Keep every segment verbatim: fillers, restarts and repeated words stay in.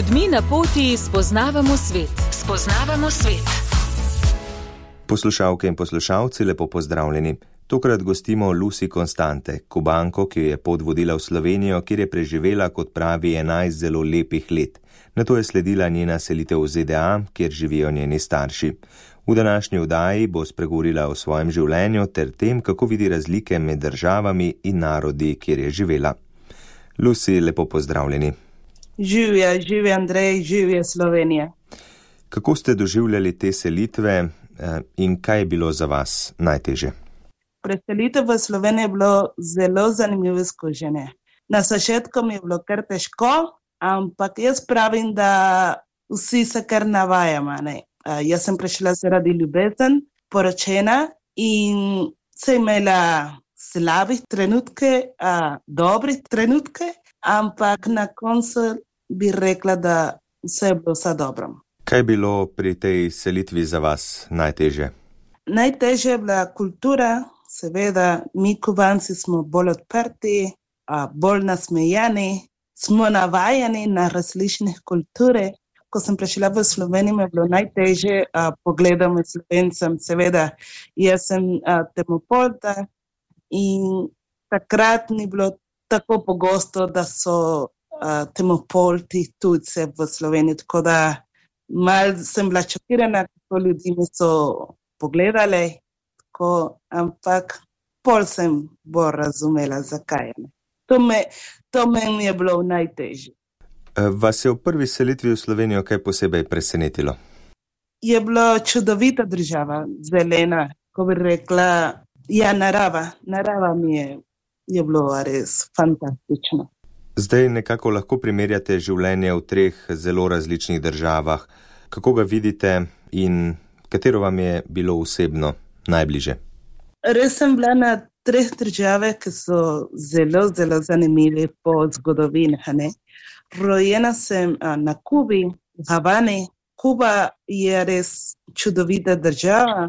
ljudmi na poti spoznavamo svet. Spoznavamo svet. Poslušalke in poslušalci, lepo pozdravljeni. Tokrat gostimo Lucy Constante, Kubanko, ki je pot vodila v Slovenijo, kjer je preživela, kot pravi, enajst zelo lepih let. Nato je sledila njena selitev v Z D A, kjer živijo njeni starši. V današnji oddaji bo spregovorila o svojem življenju ter tem, kako vidi razlike med državami in narodi, kjer je živela. Lucy, lepo pozdravljeni. Živja, živja Andrej, živja Slovenija. Kako ste doživljali te selitve in kaj je bilo za vas najtežje? Preselitev v Slovenijo je bilo zelo zanimivo izkušnje. Na začetku mi je bilo kar težko, ampak jaz pravim, da vsi se kar navajamo. Ne? Jaz sem prišla zaradi ljubezen, poročena in sem imela slabih trenutke, a, dobrih trenutke, ampak na koncu bi rekla, da vse je bilo vse dobro. Kaj je bilo pri tej selitvi za vas najtežje? Najtežje je bila kultura, seveda mi Kubanci smo bolj odprti, a, bolj nasmejani, smo navajeni na različne kulture. Ko sem prišla v Slovenijo, mi je bilo najtežje pogledati med Slovencem. Seveda, jaz sem a, temnopolta in takrat ni bilo tako pogosto, da so a, temnopolti tujci v Sloveniji. Tako da malo sem bila šokirana, kako ljudi mi so pogledali, tako, ampak pol sem bolj razumela, zakaj je. To me, to meni je bilo najtežje. Vas je v prvi selitvi v Slovenijo kaj posebej presenetilo? Je bilo čudovita država, zelena, ko bi rekla, ja, narava. Narava mi je, je bilo res fantastično. Zdaj nekako lahko primerjate življenje v treh zelo različnih državah. Kako ga vidite in katero vam je bilo osebno najbliže? Res sem bila na treh državah, ki so zelo, zelo zanimivi po zgodovini. Rojena sem na Kubi, v Havani. Kuba je res čudovita država,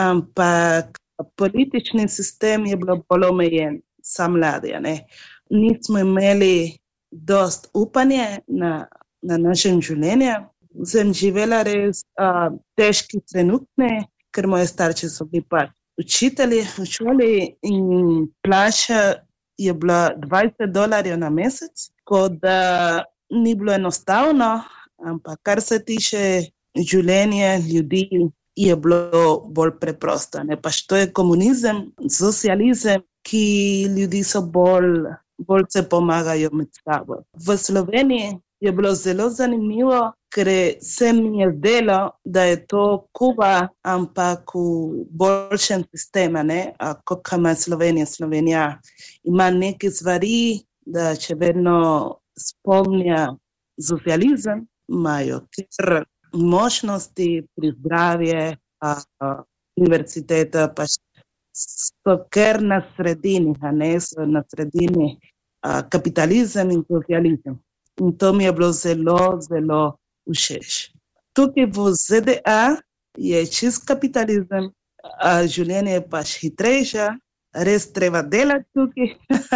ampak politični sistem je bilo bolj omejen, sam mladi. Nismo imeli dost upanja na, na našem življenju. Sem živela res a, težki trenutne, ker moje starši so bili pa učitelji v šoli in plača je bila dvajset dolarjev na mesec, tako da ni bilo enostavno, ampak kar se tiče življenja ljudi, je bilo bolj preprosto. Ne? Pa što je komunizem, socializem, ki ljudi so bolj, bolj se pomagajo med sabo. V Sloveniji je bilo zelo zanimivo, ker se mi je zdelo, da je to Kuba, ampak v boljšem sistemu, kot ima Slovenija. Slovenija ima neke stvari, da če vedno spomnja socializem, imajo kar možnosti pri zdravje, univerziteta, pa so kar na sredini, ne, so na sredini a, kapitalizem in socializem. In to mi je bilo zelo, zelo všeč. Tukaj v Z D A je čist kapitalizem, a življenje je pač hitrejše, res treba delati tukaj.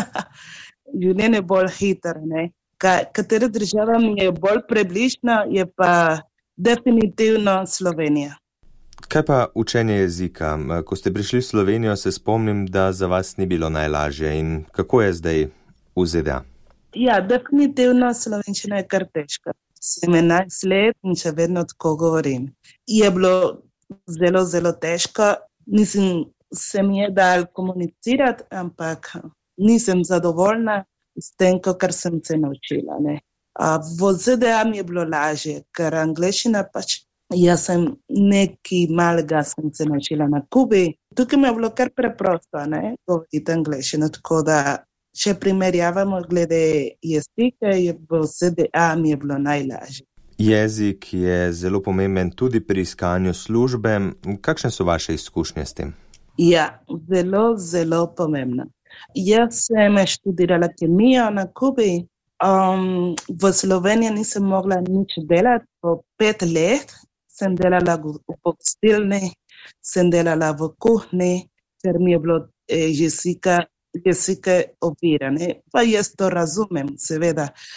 Življenje je bolj hitro, ne. Katera država mi je bolj približna, je pa definitivno Slovenija. Kaj pa učenje jezika? Ko ste prišli v Slovenijo, se spomnim, da za vas ni bilo najlažje. In kako je zdaj v Z D A? Ja, definitivno slovenščina je kar težka. Sem enajst let in še vedno tako govorim. Je bilo zelo, zelo težko. Nisem se mi je dal komunicirati, ampak nisem zadovoljna s tem, kar sem se naučila. Ne. A v Z D A mi je bilo lažje, ker angleščina pač, jaz sem nekaj malega sem se naučila na Kubi. Tukaj mi je bilo kar preprosto, ne, govoriti angleščino, tako da če primerjavamo glede jezika, je v Z D A mi je bilo najlažje. Jezik je zelo pomemben tudi pri iskanju službe. Kakšne so vaše izkušnje s tem? Ja, zelo, zelo pomembno. Jaz sem študirala kemijo na Kubi. Um, v Sloveniji nisem mogla nič delati. Po pet let sem delala v gostilni, sem delala v kuhni, ker mi je bilo eh, jezika jezike ovirane. Pa jaz to razumem, seveda.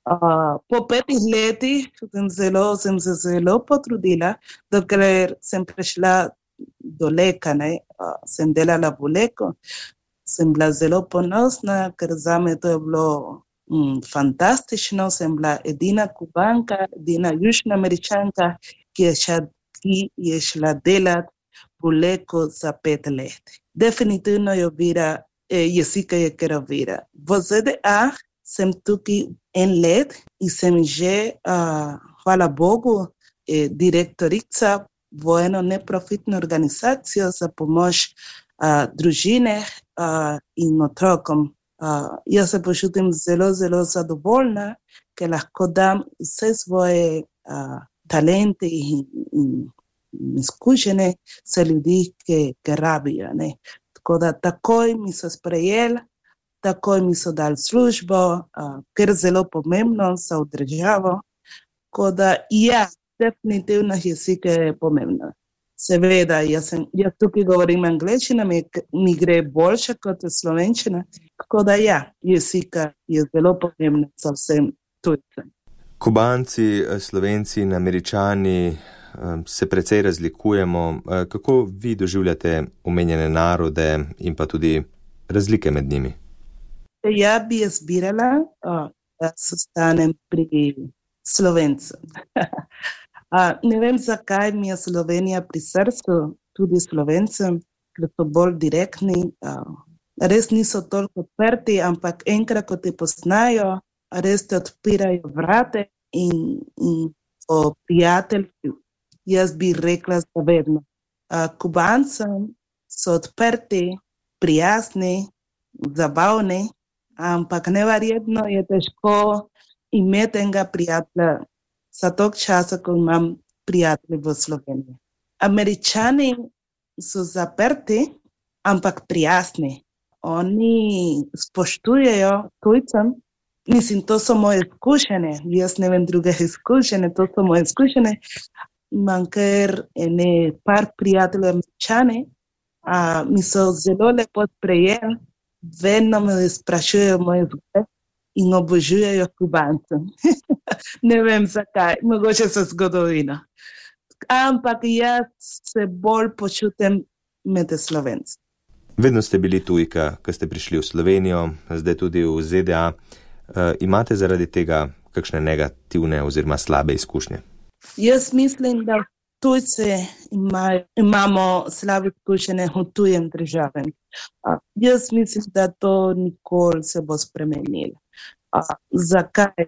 Uh, po petih letih sem zelo, sem se zelo potrudila, dokler sem prišla do Leka, ne, uh, sem delala v Leku, sem bila zelo ponosna, ker zame to je bilo mm, fantastično, sem bila edina Kubanka, edina Južna Američanka, ki je, ša, ki je šla delati v Leku za pet let. Definitivno je ovira, eh, jezika je kar ovira. V Z D A sem tukaj en let in sem že, uh, hvala Bogu, eh, direktorica v eno neprofitno organizacijo za pomoč uh, družine uh, in otrokom. Uh, jaz se počutim zelo, zelo zadovoljna, ker lahko dam vse svoje uh, talente in, in, in izkušnje za ljudi, ki ga rabijo. Ne. Tako da takoj mi so sprejeli, takoj mi so dali službo, uh, ker je zelo pomembno za državo. Tako da ja, definitivno jezik je pomembno. Seveda, jaz, sem, jaz tukaj govorim angleščina, mi, mi gre boljše kot slovenščina. Tako da ja, jezika je zelo pomembno za vsem tujcem. Kubanci, Slovenci in Američani se precej razlikujemo. Kako vi doživljate omenjene narode in pa tudi razlike med njimi? Ja bi jaz birala, oh, da se stanem pri Slovencem. Ne vem, zakaj mi je Slovenija pri srcu, tudi Slovencem, ker so bolj direktni. Res niso toliko odprti, ampak enkrat, ko te poznajo, res te odpirajo vrate in, in o prijatelji, jaz bi rekla zavedno. Kubancem so odprti, prijazni, zabavni, ampak neverjetno je težko imeti enega prijatelja za tog časa, ko imam prijatelje v Sloveniji. Američani so zaprti, ampak prijazni. Oni spoštujejo tujcem. Mislim, to so moje izkušnje. Jaz ne vem druge izkušnje, to so moje izkušnje. Imam kar ene par prijateljev Američani, a mi so zelo lepo sprejeli. Vedno me sprašujejo moje zgodbe in obožujejo Kubance. Ne vem zakaj, mogoče so zgodovina. Ampak jaz se bolj počutim med Slovenci. Vedno ste bili tujka, ko ste prišli v Slovenijo, zdaj tudi v Z D A. E, imate zaradi tega kakšne negativne oziroma slabe izkušnje? Jaz mislim, da tujci imajo, imamo slabe izkušnje v tujem državi. A, jaz mislim, da to nikoli se bo spremenilo. A, zakaj?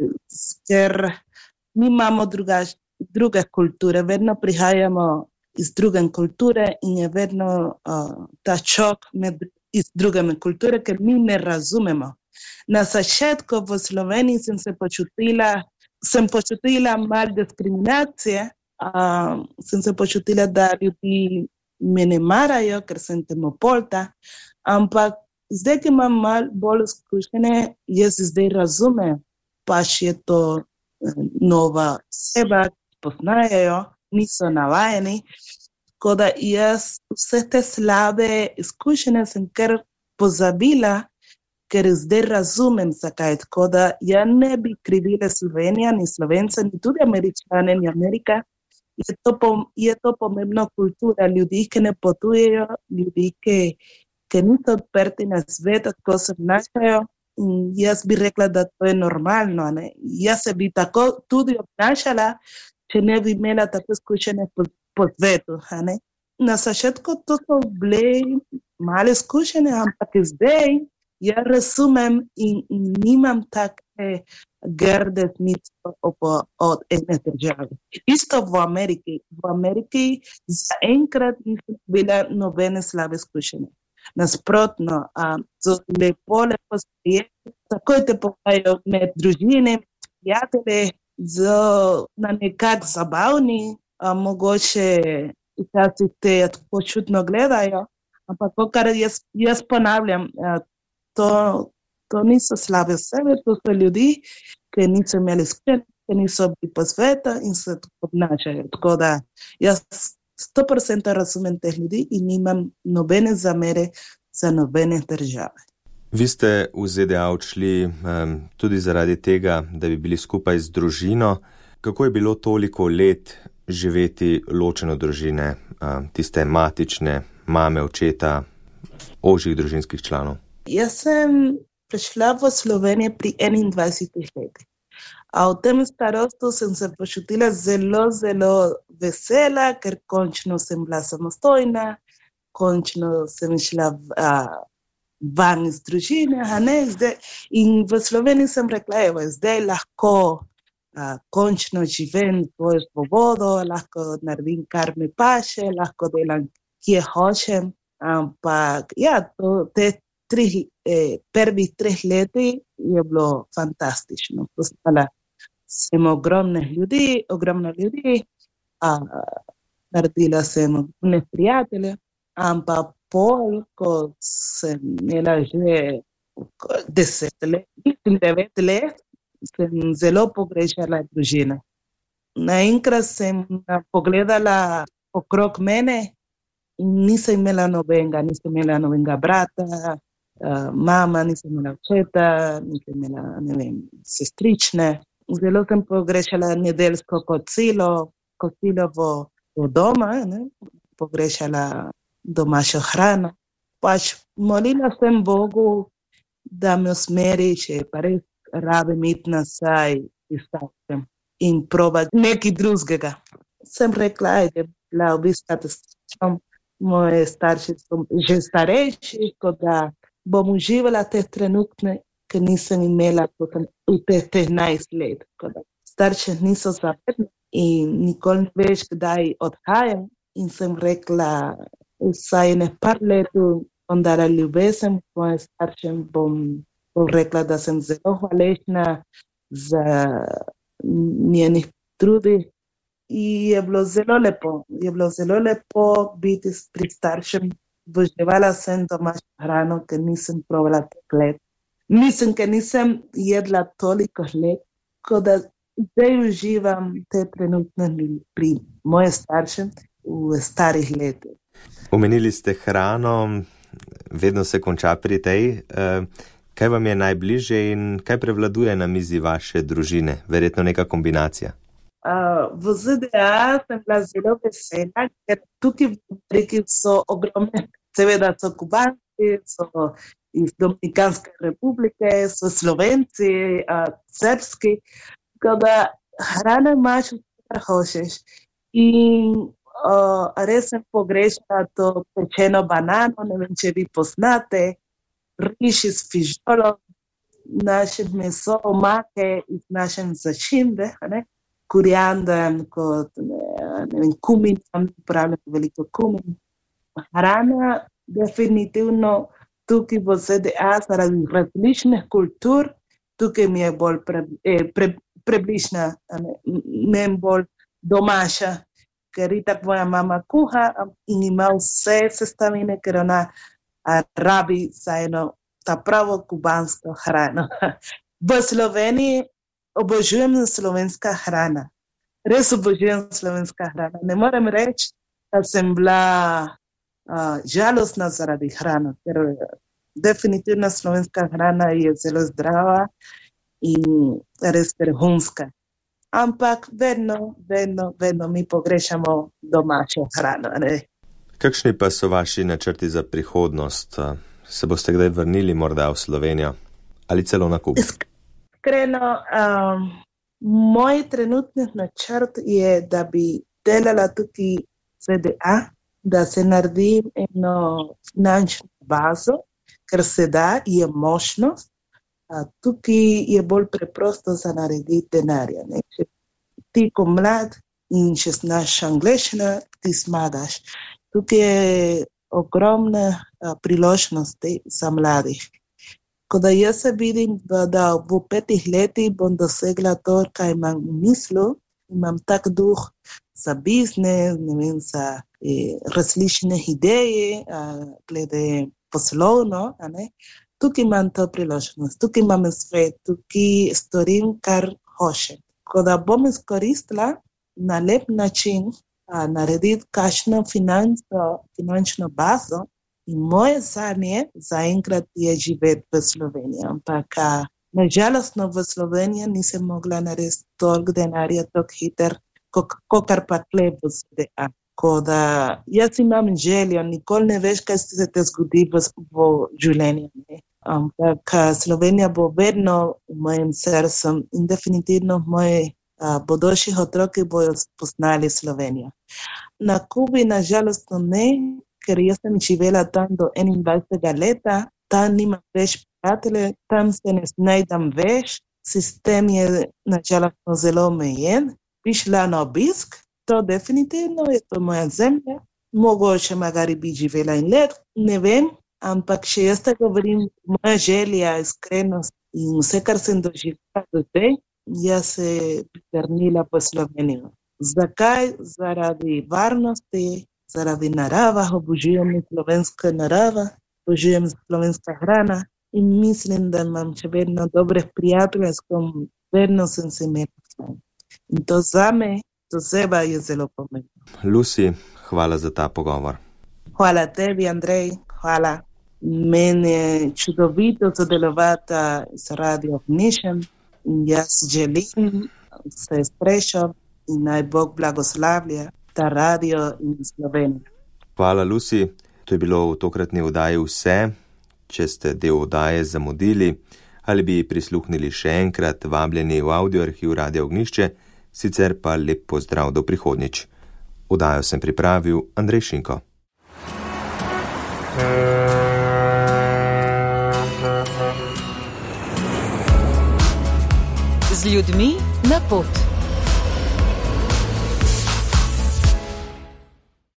Ker mi imamo drugač, druge kulture, vedno prihajamo iz druge kulture in je vedno uh, ta čok med iz druge kulture, ker mi ne razumemo. Na začetku v Sloveniji sem se počutila, sem počutila malo diskriminacije, uh, sem se počutila, da ljudi me ne marajo, ker sem temnopolta, ampak zdaj, ki imam malo bolj izkušnje, jaz zdaj razumem, pač je to uh, nova oseba, poznajo, niso navajeni, tako da jaz vse te slabe izkušnje sem kar pozabila, ker zdaj razumem, zakaj. Tako da ja ne bi krivila Slovenija, ni Slovenca, ni tudi Američane, ni Amerika. Je to, je to pomembna kultura ljudi, ki ne potujejo, ljudi, ki, ki niso odprti na svet, tako se obnašajo. In jaz bi rekla, da to je normalno. Ne? Jaz se bi tako tudi obnašala, če ne bi imela tako izkušnje po, po svetu. Na začetku to so bile male izkušnje, ampak zdaj ja razumem in, in nimam take grde smisla od ene države. Isto v Ameriki. V Ameriki zaenkrat nisem bila nobene slabe izkušnje. Nasprotno, so lepo, lepo sprejeti, takoj te povajajo med družine, prijatelje, zelo na nekak zabavni, a, mogoče včasih te tako čudno gledajo, ampak kar jaz, jaz ponavljam, a, to, to niso slabe osebe, to so ljudi, ki niso imeli izkušnje, ki niso bili po svetu in se tako obnašajo. Tako da jaz sto procentov razumem teh ljudi in nimam nobene zamere za nobene države. Vi ste v Z D A odšli um, tudi zaradi tega, da bi bili skupaj z družino. Kako je bilo toliko let živeti ločeno družine, um, tiste matične, mame, očeta, ožjih družinskih članov? Jaz sem prišla v Slovenijo pri enaindvajsetih letih. A v tem starostu sem se počutila zelo, zelo vesela, ker končno sem bila samostojna, končno sem šla v, a, van iz družine, a ne, zdaj, in v Sloveniji sem rekla, evo, zdaj lahko a, končno živim svojo svobodo, lahko naredim, kar mi paše, lahko delam, kje hočem, ampak ja, to, te tri, eh, prvih treh leti je bilo fantastično. Postala sem ogromne ljudi, ogromno ljudi, a, naredila sem ogromne prijatelje, ampak pol, ko sem imela že deset let, devet let, sem zelo pogrešala družine. Naenkrat sem pogledala okrog mene in nisem imela nobenega, nisem imela nobenega brata, uh, mama, nisem imela očeta, nisem imela, ne vem, sestrične. Zelo sem pogrešala nedeljsko kosilo, kosilo v, v doma, ne? Pogrešala domačo hrano. Pač molila sem Bogu, da me usmeri, če pa res rabim iti nazaj in, in probati nekaj drugega. Sem rekla, ajde, bila obiskati staršem, moje starši so že starejši, tako da bom uživala te trenutne, ker nisem imela v teh enajst let. Starši niso zavedni in nikoli ne veš, kdaj odhajam. In sem rekla, vsaj ne par letu bom dala ljubezen svojim staršem, bom, bom rekla, da sem zelo hvaležna za njenih trudi. In je bilo zelo lepo, je bilo zelo lepo biti pri staršem. Oboževala sem domačo hrano, ker nisem probala toliko let. Mislim, ker nisem jedla toliko let, kot da zdaj uživam te trenutne pri moje starše v starih letih. Omenili ste hrano, vedno se konča pri tej. Kaj vam je najbližje in kaj prevladuje na mizi vaše družine? Verjetno neka kombinacija. Uh, v Z D A sem bila zelo vesela, ker tukaj v Ameriki so ogromne, seveda so Kubanci, so iz Dominikanske republike, so Slovenci, uh, Srbski, tako da hrana imaš vse, kar hočeš. In uh, res sem pogrešala to pečeno banano, ne vem, če vi poznate, riž iz fižolov, naše meso, omake iz naše začimbe, ne? Koriander, kot ne vem, kumin, tam uporabljam veliko kumin. Hrana definitivno tukaj v Z D A zaradi različnih kultur, tukaj mi je bolj pre, eh, pre, prebližna, ne bolj domača, ker itak moja mama kuha in ima vse sestavine, ker ona rabi za eno ta pravo kubansko hrano. V Sloveniji obožujem slovenska hrana. Res obožujem slovenska hrana. Ne morem reči, da sem bila uh, žalostna zaradi hrane, ker definitivno slovenska hrana je zelo zdrava in res vrhunska. Ampak vedno, vedno, vedno mi pogrešamo domačo hrano. Ne? Kakšni pa so vaši načrti za prihodnost? Se boste kdaj vrnili morda v Slovenijo ali celo na Kubo? Iskreno, um, moj trenutni načrt je, da bi delala tukaj Z D A, da se naredim eno finančno bazo, ker se da, je možnost. A, tukaj je bolj preprosto za narediti denarja. Ne? Če ti ko mlad in če znaš angleščino, ti smagaš. Tukaj je ogromna a, priložnosti za mladih. Ko da jaz se vidim, da v petih letih bom dosegla to, kaj imam v mislu, imam tak duh za biznes, ne vem, za eh, različne ideje, eh, glede poslovno, a ne. Tukaj imam to priložnost, tukaj imam svet, tukaj storim, kar hočem. Ko da bom izkoristila na lep način a, narediti kakšno finančno, finančno bazo, In moje sanje zaenkrat je živeti v Sloveniji, ampak nažalostno v Sloveniji nisem mogla narediti toliko denarja, toliko hiter, kakor pa tle v Z D A. Tako da jaz imam željo, nikoli ne veš, kaj se te zgodi v, v življenju. Ne? Ampak Slovenija bo vedno v mojem srcu in definitivno moji bodoči otroci bojo spoznali Slovenijo. Na Kubi nažalostno ne, ker jaz sem živela tam do enaindvajsetega leta, tam nimam več prijateljev, tam se ne znajdem več, sistem je nažalostno zelo omejen. Bi šla na obisk, to definitivno je to moja zemlja, mogoče magari bi živela in let, ne vem, ampak še jaz te govorim, moja želja, iskrenost in vse, kar sem doživela do zdaj, jaz se pritrnila po Slovenijo. Zakaj? Zaradi varnosti, zaradi narava, obožujem slovenska narava, obožujem slovenska hrana in mislim, da imam še vedno dobre prijatelje, s kom vedno sem se imela. In to zame, to seba je zelo pomembno. Lucy, hvala za ta pogovor. Hvala tebi, Andrej, hvala. Meni je čudovito sodelovati s Radio Ignition in jaz želim se srečo in naj Bog blagoslavlja ta radio in Slovenijo. Hvala, Lucy. To je bilo v tokratni oddaji vse. Če ste del oddaje zamudili ali bi prisluhnili še enkrat, vabljeni v audioarhiv Radio Ognjišče, sicer pa lep pozdrav do prihodnjič. Oddajo sem pripravil Andrej Šinko. Z ljudmi na pot.